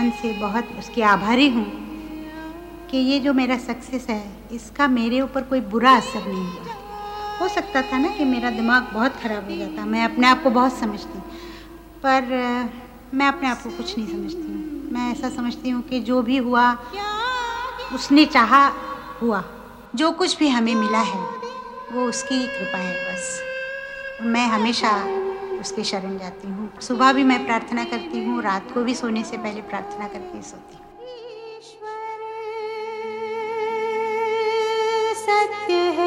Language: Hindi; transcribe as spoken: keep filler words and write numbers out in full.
भगवान से बहुत उसकी आभारी हूँ कि ये जो मेरा सक्सेस है इसका मेरे ऊपर कोई बुरा असर नहीं हुआ। हो सकता था ना कि मेरा दिमाग बहुत ख़राब हो जाता, मैं अपने आप को बहुत समझती, पर मैं अपने आप को कुछ नहीं समझती हूँ। मैं ऐसा समझती हूँ कि जो भी हुआ उसने चाहा हुआ, जो कुछ भी हमें मिला है वो उसकी ही कृपा है बस। मैं हमेशा उसके शरण जाती हूँ। सुबह भी मैं प्रार्थना करती हूँ, रात को भी सोने से पहले प्रार्थना करके सोती हूँ। सत्य है।